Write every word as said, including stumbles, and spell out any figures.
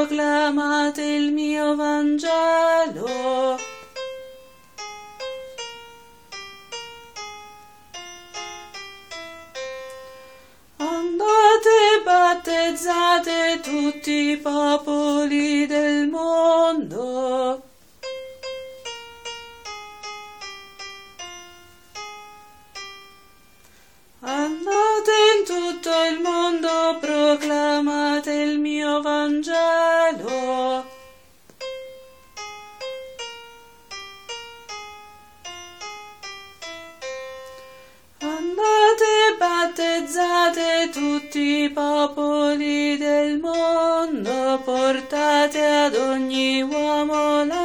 proclamate il mio Vangelo. Andate, battezzate tutti i popoli del mondo. Andate in tutto il mondo, proclamate il mio Vangelo. Andate, battezzate tutti i popoli del mondo, portate ad ogni uomo la